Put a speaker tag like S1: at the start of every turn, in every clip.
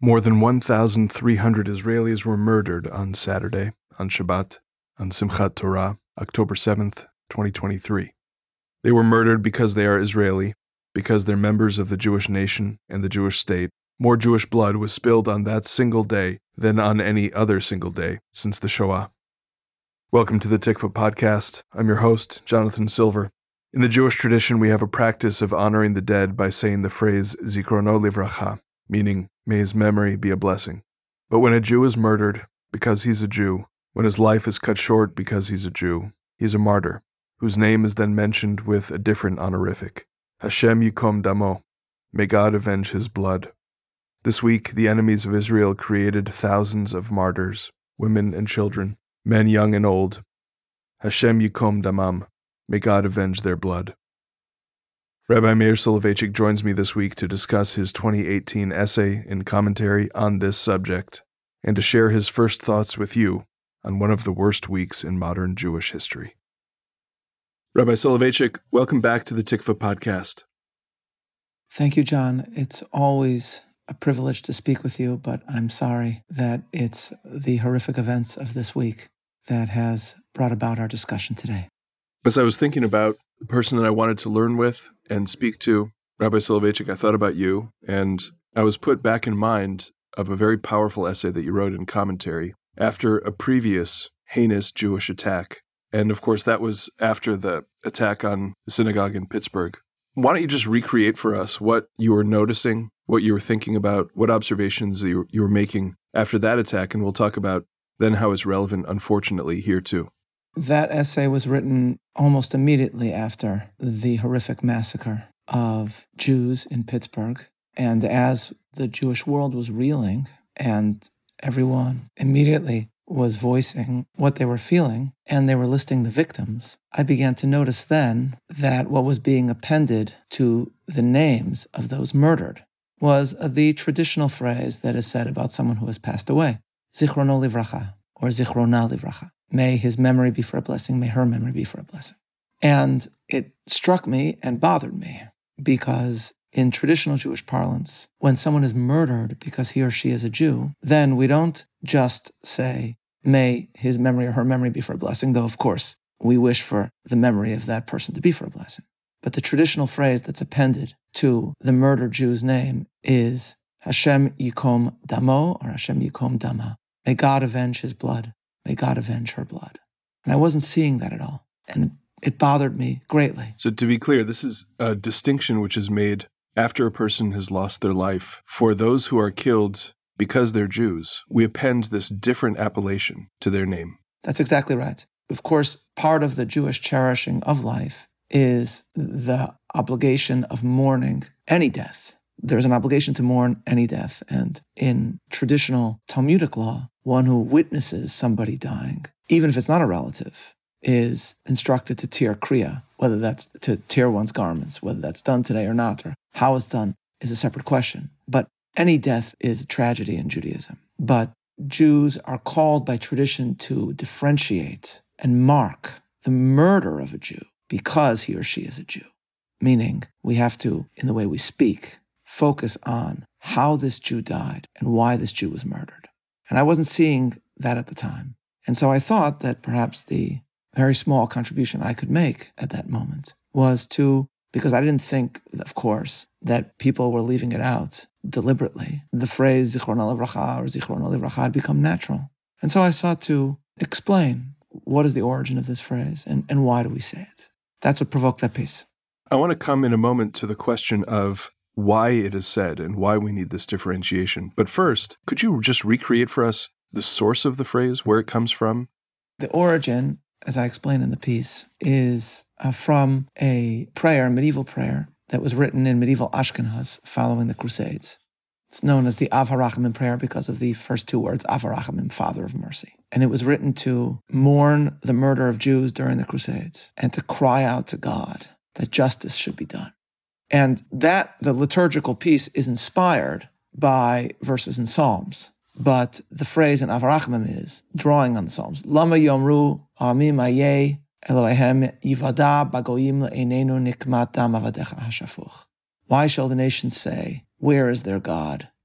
S1: More than 1,300 Israelis were murdered on Saturday, on Shabbat, on Simchat Torah, October 7th, 2023. They were murdered because they are Israeli, because they're members of the Jewish nation and the Jewish state. More Jewish blood was spilled on that single day than on any other single day since the Shoah. Welcome to the Tikva Podcast. I'm your host, Jonathan Silver. In the Jewish tradition, we have a practice of honoring the dead by saying the phrase Zichrono Livracha, meaning, may his memory be a blessing. But when a Jew is murdered because he's a Jew, when his life is cut short because he's a Jew, he's a martyr, whose name is then mentioned with a different honorific. Hashem Yikom Damo. May God avenge his blood. This week, the enemies of Israel created thousands of martyrs, women and children, men young and old. Hashem Yikom Damam. May God avenge their blood. Rabbi Meir Soloveichik joins me this week to discuss his 2018 essay and commentary on this subject, and to share his first thoughts with you on one of the worst weeks in modern Jewish history. Rabbi Soloveichik, welcome back to the Tikva Podcast.
S2: Thank you, John. It's always a privilege to speak with you, but I'm sorry that it's the horrific events of this week that has brought about our discussion today.
S1: As I was thinking about the person that I wanted to learn with and speak to, Rabbi Soloveichik, I thought about you, and I was put back in mind of a very powerful essay that you wrote in commentary after a previous heinous Jewish attack. And of course, that was after the attack on the synagogue in Pittsburgh. Why don't you just recreate for us what you were noticing, what you were thinking about, what observations you were making after that attack, and we'll talk about then how it's relevant, unfortunately, here too.
S2: That essay was written almost immediately after the horrific massacre of Jews in Pittsburgh. And as the Jewish world was reeling and everyone immediately was voicing what they were feeling and they were listing the victims, I began to notice then that what was being appended to the names of those murdered was the traditional phrase that is said about someone who has passed away, Zichrono Livracha, or Zichrona Livracha. May his memory be for a blessing, may her memory be for a blessing. And it struck me and bothered me because in traditional Jewish parlance, when someone is murdered because he or she is a Jew, then we don't just say, may his memory or her memory be for a blessing, though of course we wish for the memory of that person to be for a blessing. But the traditional phrase that's appended to the murdered Jew's name is Hashem Yikom Damo, or Hashem Yikom Dama. May God avenge his blood. May God avenge her blood. And I wasn't seeing that at all. And it bothered me greatly.
S1: So to be clear, this is a distinction which is made after a person has lost their life. For those who are killed because they're Jews, we append this different appellation to their name.
S2: That's exactly right. Of course, part of the Jewish cherishing of life is the obligation of mourning any death. There's an obligation to mourn any death. And in traditional Talmudic law, one who witnesses somebody dying, even if it's not a relative, is instructed to tear kriya, whether that's to tear one's garments, whether that's done today or not, or how it's done is a separate question. But any death is a tragedy in Judaism. But Jews are called by tradition to differentiate and mark the murder of a Jew because he or she is a Jew. Meaning, we have to, in the way we speak, focus on how this Jew died and why this Jew was murdered. And I wasn't seeing that at the time. And so I thought that perhaps the very small contribution I could make at that moment was to, because I didn't think, of course, that people were leaving it out deliberately, the phrase Zichrono Livracha or Zichrono Livracha had become natural. And so I sought to explain what is the origin of this phrase and why do we say it. That's what provoked that piece.
S1: I want to come in a moment to the question of why it is said and why we need this differentiation. But first, could you just recreate for us the source of the phrase, where it comes from?
S2: The origin, as I explain in the piece, is from a prayer, a medieval prayer, that was written in medieval Ashkenaz following the Crusades. It's known as the Av HaRachamim prayer because of the first two words, Av HaRachamim, Father of Mercy. And it was written to mourn the murder of Jews during the Crusades and to cry out to God that justice should be done. And that, the liturgical piece, is inspired by verses in Psalms. But the phrase in Av HaRachamim is drawing on the Psalms. Lama yomru amim ayeh Elohehem yivada bagoyim le'einenu nikmat dam avadecha hashafuch. Why shall the nations say, where is their God?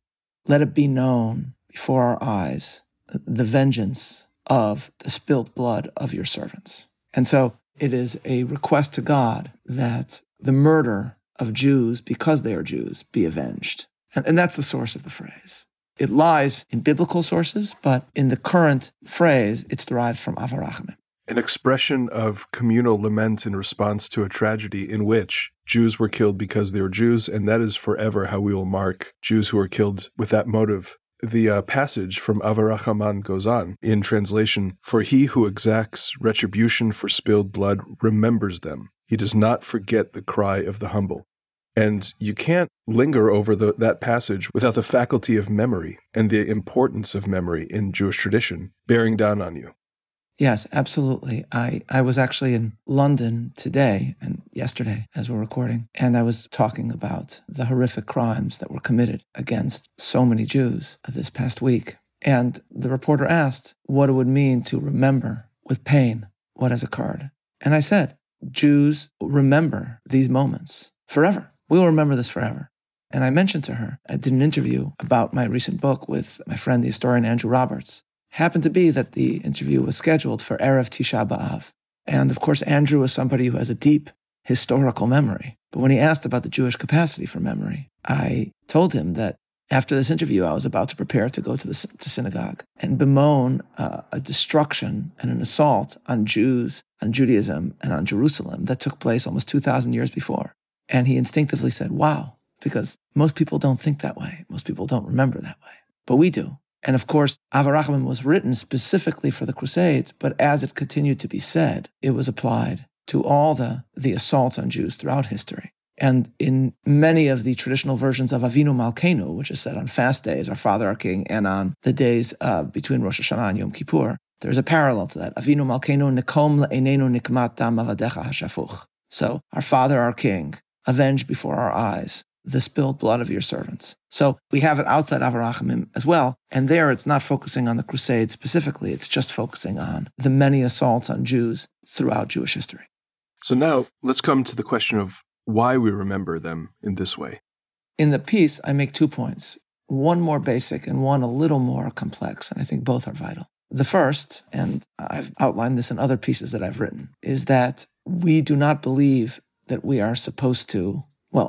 S2: let it be known before our eyes the vengeance of the spilt blood of your servants. And so it is a request to God that the murder of Jews, because they are Jews, be avenged. And that's the source of the phrase. It lies in biblical sources, but in the current phrase, it's derived from Av HaRachamim.
S1: An expression of communal lament in response to a tragedy in which Jews were killed because they were Jews, and that is forever how we will mark Jews who are killed with that motive. The passage from Av HaRachamim goes on, in translation, "For he who exacts retribution for spilled blood remembers them. He does not forget the cry of the humble." And you can't linger over that passage without the faculty of memory and the importance of memory in Jewish tradition bearing down on you.
S2: Yes, absolutely. I was actually in London today and yesterday as we're recording, and I was talking about the horrific crimes that were committed against so many Jews this past week. And the reporter asked what it would mean to remember with pain what has occurred. And I said, Jews remember these moments forever. We will remember this forever. And I mentioned to her, I did an interview about my recent book with my friend, the historian Andrew Roberts. Happened to be that the interview was scheduled for Erev Tisha B'Av. And of course, Andrew is somebody who has a deep historical memory. But when he asked about the Jewish capacity for memory, I told him that after this interview, I was about to prepare to go to synagogue and bemoan a destruction and an assault on Jews, on Judaism, and on Jerusalem that took place almost 2,000 years before. And he instinctively said, wow, because most people don't think that way. Most people don't remember that way. But we do. And of course, Av HaRachamim was written specifically for the Crusades, but as it continued to be said, it was applied to all the assaults on Jews throughout history. And in many of the traditional versions of Avinu Malkeinu, which is said on fast days, our Father, our King, and on the days between Rosh Hashanah and Yom Kippur, there's a parallel to that. Avinu Malkeinu nikom le'enenu nikmat dam avadecha hashafuch. So, our Father, our King, avenge before our eyes the spilled blood of your servants. So we have it outside Av HaRachamim as well, and there it's not focusing on the Crusades specifically, it's just focusing on the many assaults on Jews throughout Jewish history.
S1: So now let's come to the question of why we remember them in this way.
S2: In the piece, I make 2 points, one more basic and one a little more complex, and I think both are vital. The first, and I've outlined this in other pieces that I've written, is that we do not believe that we are supposed to,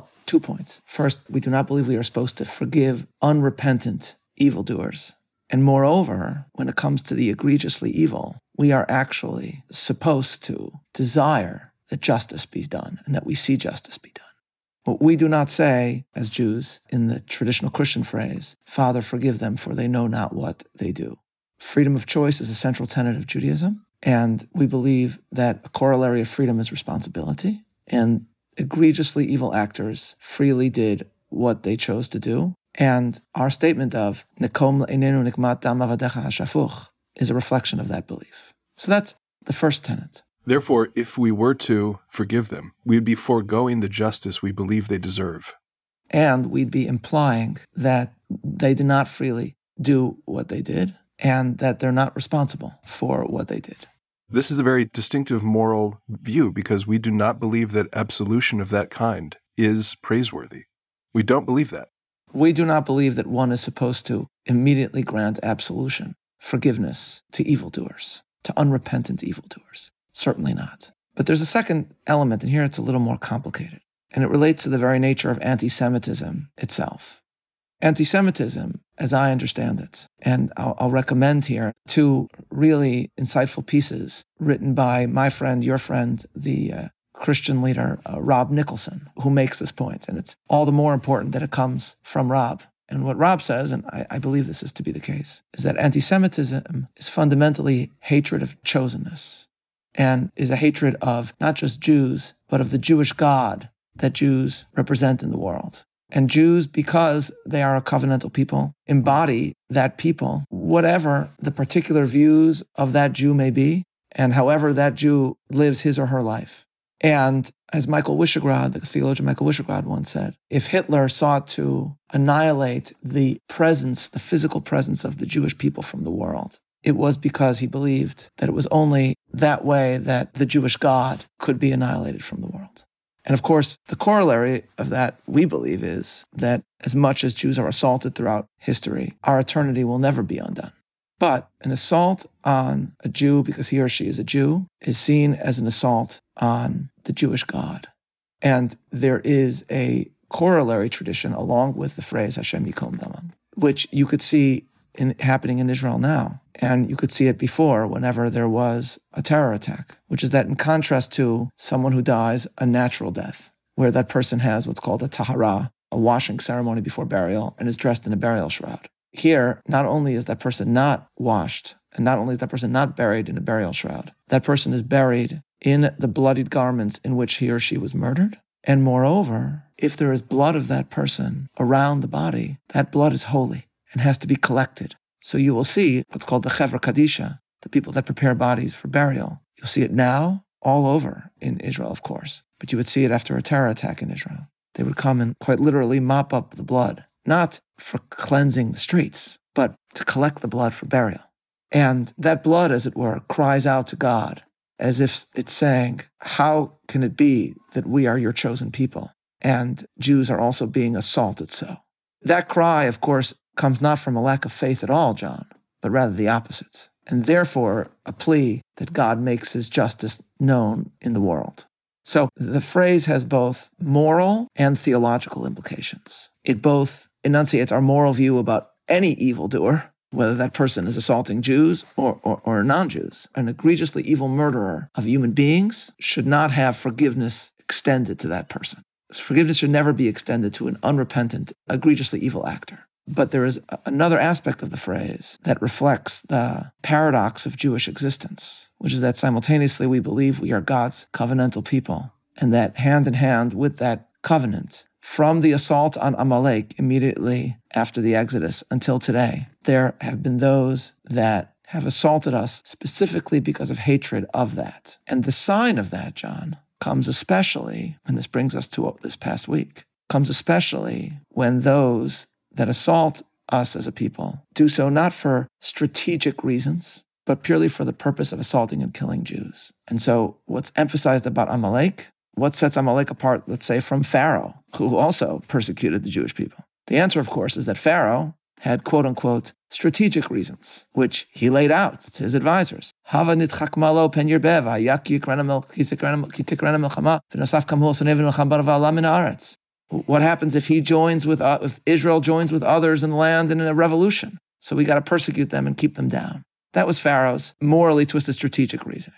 S2: 2 points. First, we do not believe we are supposed to forgive unrepentant evildoers. And moreover, when it comes to the egregiously evil, we are actually supposed to desire that justice be done and that we see justice be done. What we do not say, as Jews, in the traditional Christian phrase, Father, forgive them, for they know not what they do. Freedom of choice is a central tenet of Judaism, and we believe that a corollary of freedom is responsibility, and egregiously evil actors freely did what they chose to do. And our statement of Nikom le'enenu nikmat dam avadecha hashafuch is a reflection of that belief. So that's the first tenet.
S1: Therefore, if we were to forgive them, we'd be foregoing the justice we believe they deserve.
S2: And we'd be implying that they did not freely do what they did and that they're not responsible for what they did.
S1: This is a very distinctive moral view because we do not believe that absolution of that kind is praiseworthy. We don't believe that.
S2: We do not believe that one is supposed to immediately grant absolution, forgiveness to evildoers, to unrepentant evildoers. Certainly not. But there's a second element, and here it's a little more complicated, and it relates to the very nature of anti-Semitism itself. Anti-Semitism, as I understand it, and I'll recommend here 2 really insightful pieces written by my friend, your friend, the Christian leader, Rob Nicholson, who makes this point. And it's all the more important that it comes from Rob. And what Rob says, and I believe this is to be the case, is that anti-Semitism is fundamentally hatred of chosenness and is a hatred of not just Jews, but of the Jewish God that Jews represent in the world. And Jews, because they are a covenantal people, embody that people, whatever the particular views of that Jew may be, and however that Jew lives his or her life. And as Michael Wyshegrad, the theologian Michael Wyshegrad once said, if Hitler sought to annihilate the presence, the physical presence of the Jewish people from the world, it was because he believed that it was only that way that the Jewish God could be annihilated from the world. And of course, the corollary of that, we believe, is that as much as Jews are assaulted throughout history, our eternity will never be undone. But an assault on a Jew because he or she is a Jew is seen as an assault on the Jewish God. And there is a corollary tradition along with the phrase Hashem Yikom Damam, which you could see happening in Israel now. And you could see it before whenever there was a terror attack, which is that in contrast to someone who dies a natural death, where that person has what's called a tahara, a washing ceremony before burial, and is dressed in a burial shroud. Here, not only is that person not washed, and not only is that person not buried in a burial shroud, that person is buried in the bloodied garments in which he or she was murdered. And moreover, if there is blood of that person around the body, that blood is holy and has to be collected. So you will see what's called the Chevra Kadisha, the people that prepare bodies for burial. You'll see it now all over in Israel, of course, but you would see it after a terror attack in Israel. They would come and quite literally mop up the blood, not for cleansing the streets, but to collect the blood for burial. And that blood, as it were, cries out to God, as if it's saying, how can it be that we are your chosen people? And Jews are also being assaulted so. That cry, of course, comes not from a lack of faith at all, John, but rather the opposite. And therefore, a plea that God makes his justice known in the world. So the phrase has both moral and theological implications. It both enunciates our moral view about any evildoer, whether that person is assaulting Jews or non-Jews. An egregiously evil murderer of human beings should not have forgiveness extended to that person. Forgiveness should never be extended to an unrepentant, egregiously evil actor. But there is another aspect of the phrase that reflects the paradox of Jewish existence, which is that simultaneously we believe we are God's covenantal people, and that hand in hand with that covenant, from the assault on Amalek immediately after the Exodus until today, there have been those that have assaulted us specifically because of hatred of that. And the sign of that, John, comes especially, and this brings us to this past week, comes especially when those that assault us as a people do so not for strategic reasons, but purely for the purpose of assaulting and killing Jews. And so what's emphasized about Amalek, what sets Amalek apart, let's say, from Pharaoh, who also persecuted the Jewish people? The answer, of course, is that Pharaoh had, quote-unquote, strategic reasons, which he laid out to his advisors. Hava nitchak malo pen yirbev, hayak yikrena milchama, v'nosaf kamhu sonev v'nocham barava min haaretz. What happens if if Israel joins with others in the land in a revolution? So we got to persecute them and keep them down. That was Pharaoh's morally twisted strategic reasoning.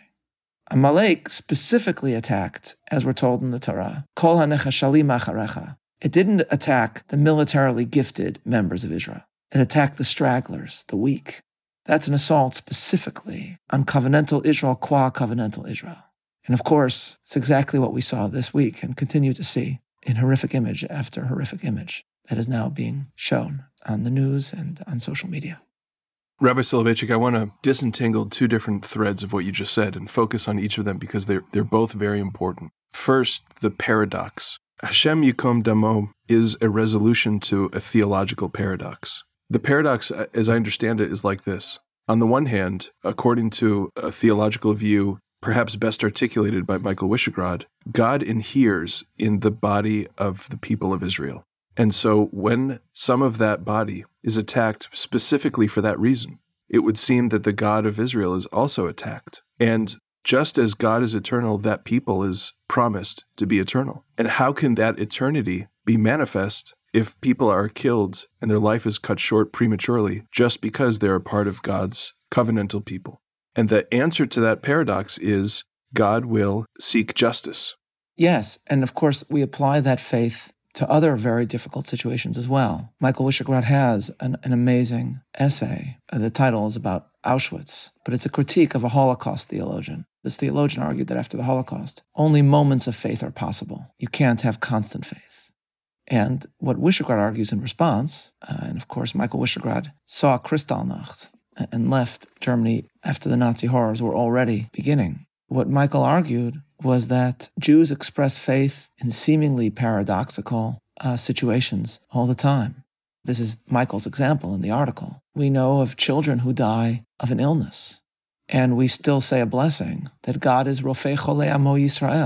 S2: Amalek specifically attacked, as we're told in the Torah, Kol hanechashalim acharecha. It didn't attack the militarily gifted members of Israel. It attacked the stragglers, the weak. That's an assault specifically on covenantal Israel qua covenantal Israel. And of course, it's exactly what we saw this week and continue to see in horrific image after horrific image that is now being shown on the news and on social media.
S1: Rabbi Soloveitchik, I want to disentangle two different threads of what you just said and focus on each of them because they're both very important. First, the paradox. Hashem Yikom Damo is a resolution to a theological paradox. The paradox, as I understand it, is like this. On the one hand, according to a theological view, perhaps best articulated by Michael Wishograd, God inheres in the body of the people of Israel. And so when some of that body is attacked specifically for that reason, it would seem that the God of Israel is also attacked. And just as God is eternal, that people is promised to be eternal. And how can that eternity be manifest if people are killed and their life is cut short prematurely just because they're a part of God's covenantal people? And the answer to that paradox is God will seek justice.
S2: Yes, and of course we apply that faith to other very difficult situations as well. Michael Wishograd has an amazing essay. The title is about Auschwitz, but it's a critique of a Holocaust theologian. This theologian argued that after the Holocaust, only moments of faith are possible. You can't have constant faith. And what Wishograd argues in response, and of course Michael Wishograd saw Kristallnacht and left Germany after the Nazi horrors were already beginning. What Michael argued was that Jews express faith in seemingly paradoxical situations all the time. This is Michael's example in the article. We know of children who die of an illness, and we still say a blessing that God is Rofei Cholei Amo Yisrael.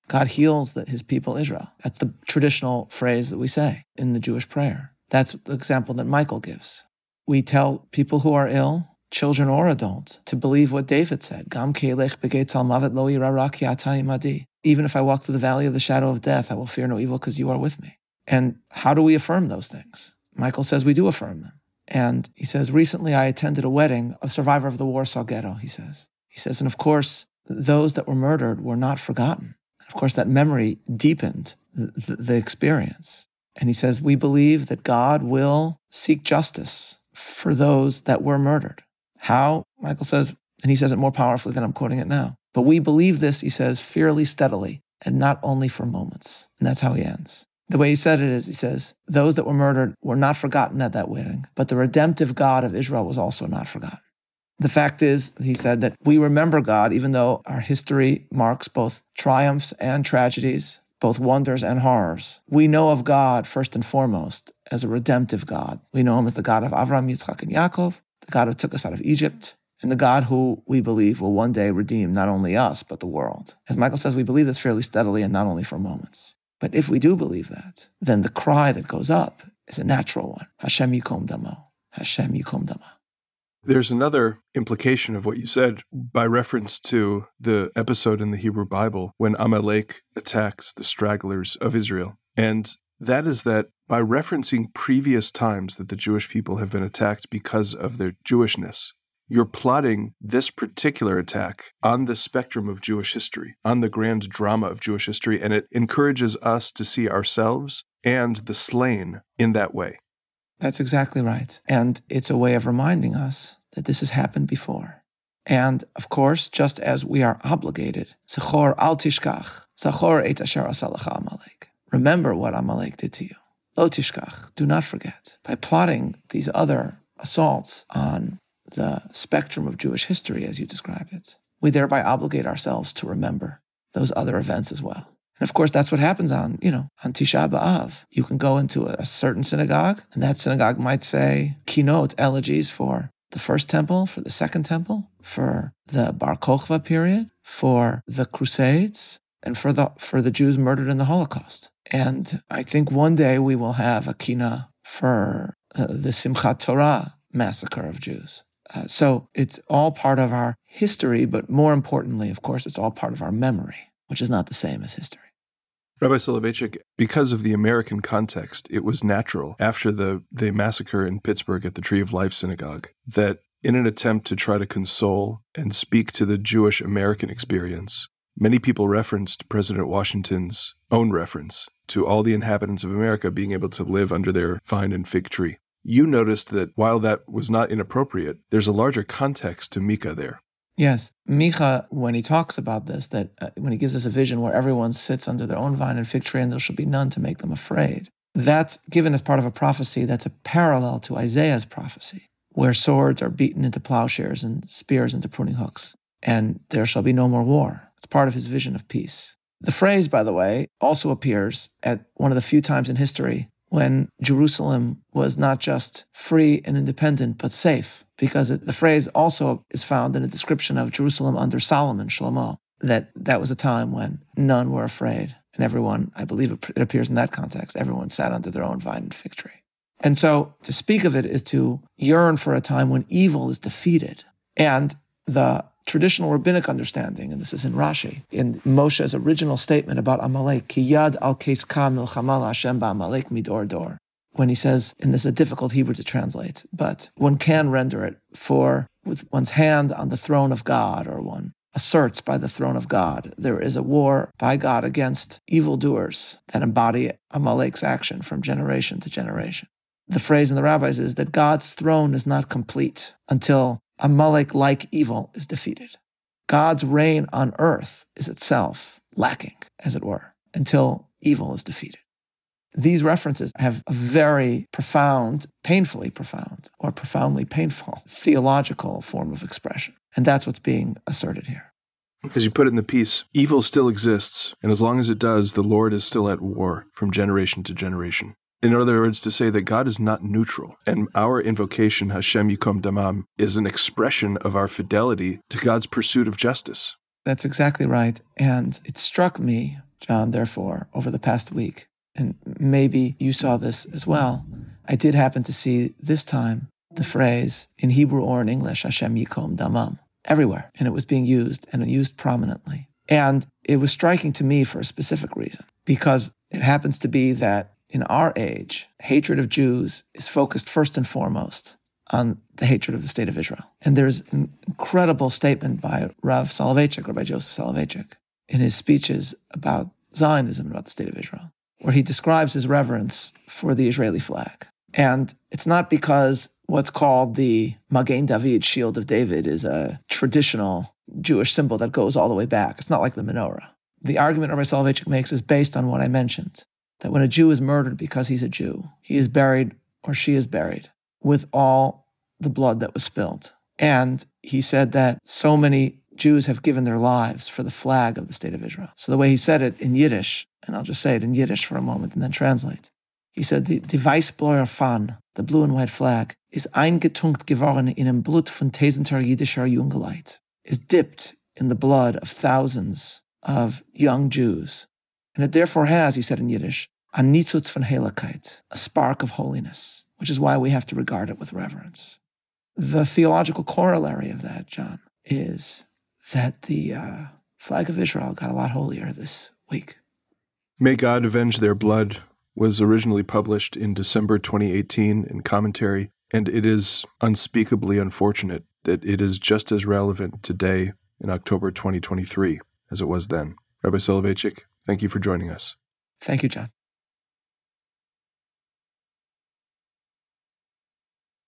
S2: God heals his people Israel. That's the traditional phrase that we say in the Jewish prayer. That's the example that Michael gives. We tell people who are ill, children or adults, to believe what David said. Gam ke'elech b'geitzal mavet lo yira ra ki ata imadi. Even if I walk through the valley of the shadow of death, I will fear no evil because you are with me. And how do we affirm those things? Michael says we do affirm them. And he says, recently I attended a wedding of a survivor of the Warsaw Ghetto, he says. He says, and of course, those that were murdered were not forgotten. Of course, that memory deepened the experience. And he says, we believe that God will seek justice for those that were murdered. How? Michael says, and he says it more powerfully than I'm quoting it now. But we believe this, he says, fearlessly, steadily, and not only for moments. And that's how he ends. The way he said it is, he says, those that were murdered were not forgotten at that wedding, but the redemptive God of Israel was also not forgotten. The fact is, he said, that we remember God, even though our history marks both triumphs and tragedies, both wonders and horrors. We know of God, first and foremost, as a redemptive God. We know him as the God of Avraham, Yitzchak, and Yaakov, the God who took us out of Egypt, and the God who we believe will one day redeem not only us, but the world. As Michael says, we believe this fairly steadily and not only for moments. But if we do believe that, then the cry that goes up is a natural one. Hashem yikom damo. Hashem yikom damo.
S1: There's another implication of what you said by reference to the episode in the Hebrew Bible when Amalek attacks the stragglers of Israel. And that is that by referencing previous times that the Jewish people have been attacked because of their Jewishness, you're plotting this particular attack on the spectrum of Jewish history, on the grand drama of Jewish history, and it encourages us to see ourselves and the slain in that way.
S2: That's exactly right. And it's a way of reminding us that this has happened before. And of course, just as we are obligated, Zachor al tishkach, Zachor et asher asa lecha Amalek. Remember what Amalek did to you. Lo tishkach, do not forget. By plotting these other assaults on the spectrum of Jewish history, as you described it, we thereby obligate ourselves to remember those other events as well. And of course, that's what happens on Tisha B'Av. You can go into a certain synagogue, and that synagogue might say kinot, elegies for the first temple, for the second temple, for the Bar Kokhba period, for the Crusades, and for the Jews murdered in the Holocaust. And I think one day we will have a kina for the Simchat Torah massacre of Jews. So it's all part of our history, but more importantly, of course, it's all part of our memory, which is not the same as history.
S1: Rabbi Soloveitchik, because of the American context, it was natural after the massacre in Pittsburgh at the Tree of Life Synagogue that in an attempt to try to console and speak to the Jewish American experience, many people referenced President Washington's own reference to all the inhabitants of America being able to live under their vine and fig tree. You noticed that while that was not inappropriate, there's a larger context to Micah there.
S2: Yes. Micah, when he talks about this, that when he gives us a vision where everyone sits under their own vine and fig tree and there shall be none to make them afraid, that's given as part of a prophecy that's a parallel to Isaiah's prophecy, where swords are beaten into plowshares and spears into pruning hooks, and there shall be no more war. It's part of his vision of peace. The phrase, by the way, also appears at one of the few times in history when Jerusalem was not just free and independent, but safe, because the phrase also is found in a description of Jerusalem under Solomon, Shlomo, that was a time when none were afraid. And everyone, I believe it appears in that context, everyone sat under their own vine and fig tree. And so to speak of it is to yearn for a time when evil is defeated. And the traditional rabbinic understanding, and this is in Rashi, in Moshe's original statement about Amalek, Ki yad al keiska milchama Hashem ba'Amalek midor dor. When he says, and this is a difficult Hebrew to translate, but one can render it with one's hand on the throne of God, or one asserts by the throne of God, there is a war by God against evildoers that embody Amalek's action from generation to generation. The phrase in the rabbis is that God's throne is not complete until Amalek-like evil is defeated. God's reign on earth is itself lacking, as it were, until evil is defeated. These references have a very profound, painfully profound, or profoundly painful theological form of expression. And that's what's being asserted here.
S1: As you put it in the piece, evil still exists, and as long as it does, the Lord is still at war from generation to generation. In other words, to say that God is not neutral, and our invocation, Hashem Yikom Damam, is an expression of our fidelity to God's pursuit of justice.
S2: That's exactly right. And it struck me John, therefore, over the past week, and maybe you saw this as well, I did happen to see this time the phrase in Hebrew or in English, Hashem Yikom Damam, everywhere. And it was being used, and used prominently. And it was striking to me for a specific reason, because it happens to be that in our age, hatred of Jews is focused first and foremost on the hatred of the state of Israel. And there's an incredible statement by Rabbi Joseph Soloveitchik, in his speeches about Zionism and about the state of Israel, where he describes his reverence for the Israeli flag. And it's not because what's called the Magen David, Shield of David, is a traditional Jewish symbol that goes all the way back. It's not like the menorah. The argument Rabbi Soloveitchik makes is based on what I mentioned, that when a Jew is murdered because he's a Jew, he is buried or she is buried with all the blood that was spilled. And he said that so many Jews have given their lives for the flag of the state of Israel. So the way he said it in Yiddish, and I'll just say it in Yiddish for a moment and then translate. He said, die Weißbläuer Fahne, the blue and white flag, is eingetunkt geworden in einem Blut von tausender jüdischer Jungeleit, is dipped in the blood of thousands of young Jews. And it therefore has, he said in Yiddish, a Nitzutz von Heiligkeit, a spark of holiness, which is why we have to regard it with reverence. The theological corollary of that, John, is that the flag of Israel got a lot holier this week.
S1: May God Avenge Their Blood was originally published in December 2018 in Commentary, and it is unspeakably unfortunate that it is just as relevant today in October 2023 as it was then. Rabbi Soloveitchik, thank you for joining us.
S2: Thank you, John.